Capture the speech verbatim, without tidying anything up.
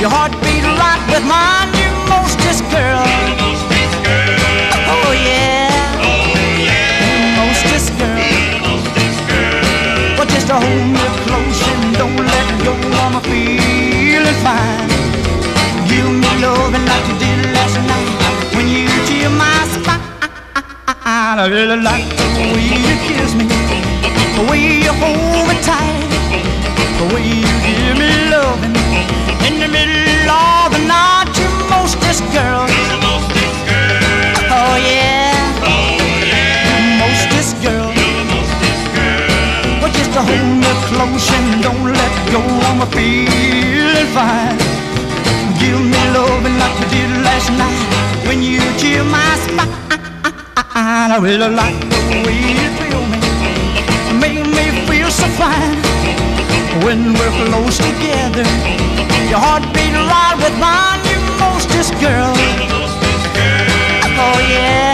Your heart beat right with mine, you mostest girl. Oh yeah, you mostest girl. Well, just hold me close and don't let go. I'm feeling fine. Give me loving like you did last night when you chill my spine. I really like the way you kiss me, the way you hold me tight, the way you give me loving in the middle of the night. You mostest girl. Oh yeah, you mostest girl. Well, just to hold me close and don't let go. I'm feeling fine. Give me loving like you did last night when you chill my spine. I really like the way you feel me, make me feel so fine. When we're close together, your heart beat right with mine. You mostest girl. Oh yeah.